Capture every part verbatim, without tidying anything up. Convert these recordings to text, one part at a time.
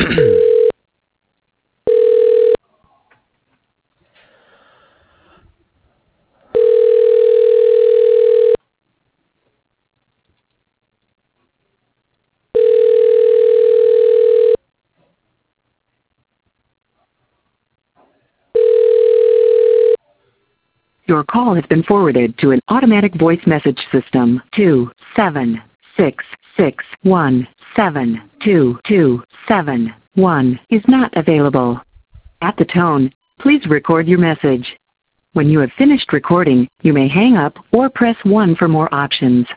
Your call has been forwarded to an automatic voice message system. Two seven six six one seven two two seven one is not available. At the tone, please record your message. When you have finished recording, you may hang up or press one for more options.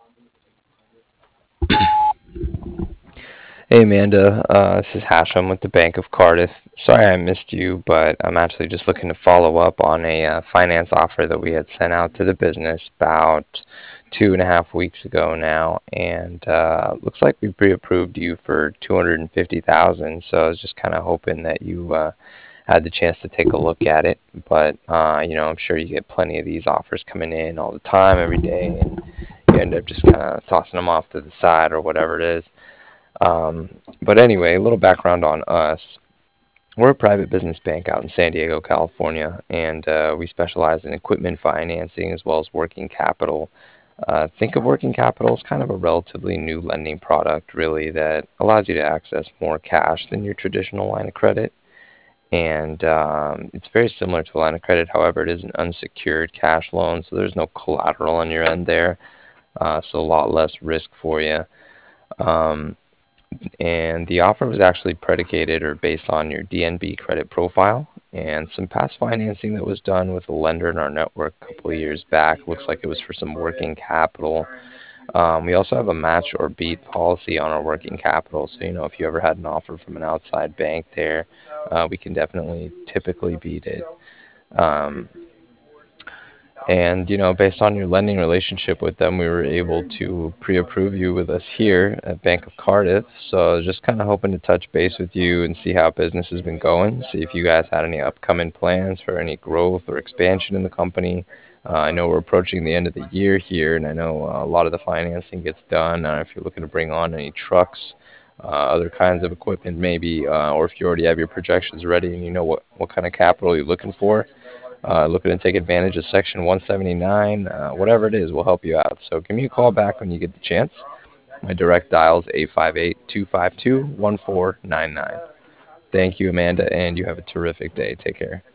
Hey Amanda, uh, this is Hashem with the Bank of Cardiff. Sorry I missed you, but I'm actually just looking to follow up on a uh, finance offer that we had sent out to the business about two and a half weeks ago now, and uh, looks like we pre-approved you for two hundred fifty thousand dollars. So I was just kind of hoping that you uh, had the chance to take a look at it. But uh, you know, I'm sure you get plenty of these offers coming in all the time, every day, and you end up just kind of tossing them off to the side or whatever it is. Um, but anyway, a little background on us. We're a private business bank out in San Diego, California, and uh, we specialize in equipment financing as well as working capital. Uh, think of working capital as kind of a relatively new lending product, really, that allows you to access more cash than your traditional line of credit. And um, it's very similar to a line of credit. However, it is an unsecured cash loan, so there's no collateral on your end there, uh, so a lot less risk for you. Um, and the offer was actually predicated or based on your D N B credit profile and some past financing that was done with a lender in our network a couple of years back. Looks like it was for some working capital. Um, we also have a match or beat policy on our working capital, so you know if you ever had an offer from an outside bank there, uh, we can definitely typically beat it. Um, And, you know, based on your lending relationship with them, we were able to pre-approve you with us here at Bank of Cardiff. So I was just kind of hoping to touch base with you and see how business has been going, see if you guys had any upcoming plans for any growth or expansion in the company. Uh, I know we're approaching the end of the year here, and I know uh, a lot of the financing gets done. Uh, if you're looking to bring on any trucks, uh, other kinds of equipment maybe, uh, or if you already have your projections ready and you know what, what kind of capital you're looking for, uh, looking to take advantage of Section one seventy-nine, uh, whatever it is, we'll help you out. So give me a call back when you get the chance. My direct dial is eight five eight, two five two, one four nine nine. Thank you, Amanda, and you have a terrific day. Take care.